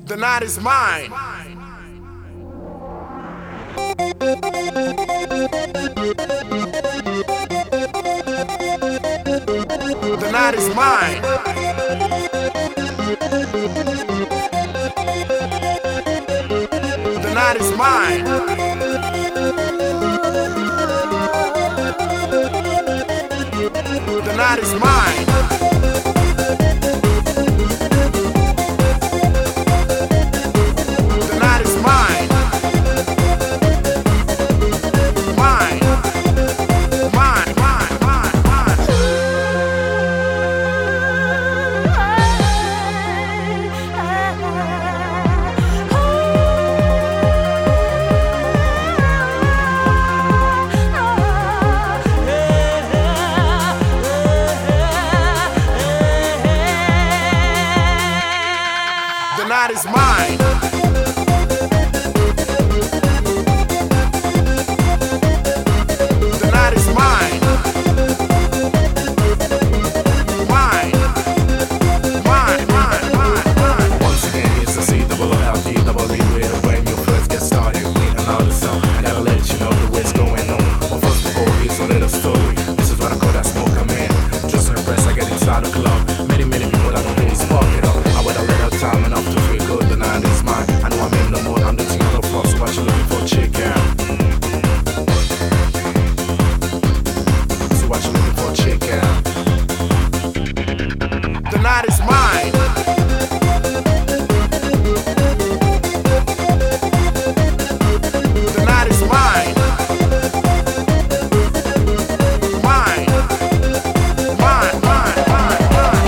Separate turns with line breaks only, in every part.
The night is mine. The night is mine. The night is mine. The night is mine. The night is mine. Mine. Mine, mine, mine, mine. The night is mine. The night is mine. Mine. Mine, mine, mine, mine.
Once again, it's a C-double-L-D-double-E with when you first get started with another song. I gotta let you know what's going on. Well, first of all, it's a little story. This is what I call that smoke I'm in. Just to impress, I get inside the club. Many people that don't really spark it up. I wait a little time enough to feel good. The night is mine. I know I'm in the mood. I'm the king of the floor. So what you looking for, chicken? So what you looking for, chicken?
The night is mine. The night is mine. Mine. Mine, mine, mine, mine.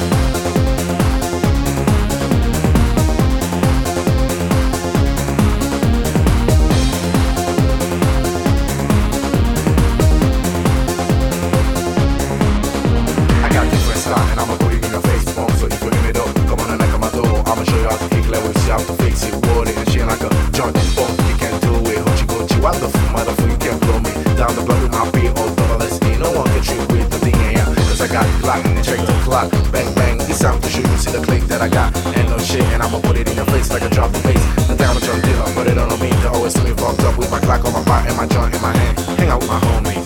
I got different style and I'ma put it in your face, phone. So if you hit it up, come on and knock on my door. I'ma show you how to kick levels, you have to fix it. Word and shit like a joint. Oh, you can't do it, hoochie coochie. What the fuck, motherfucker, you can't blow me down the block with my B-O-double-S-E. No one can trick with the D-A-M. Cause I got Glock, check the clock. Bang, bang, this sound to shoot. You see the click that I got. Ain't no shit and I'ma put it in your face like a drop the bass. The down the drunk dealer, put it on me. They always see me fucked up with my Glock on my back and my joint in my hand. Hang out with my homies.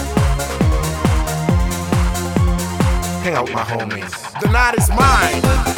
Hang out with my homies.
The night is mine.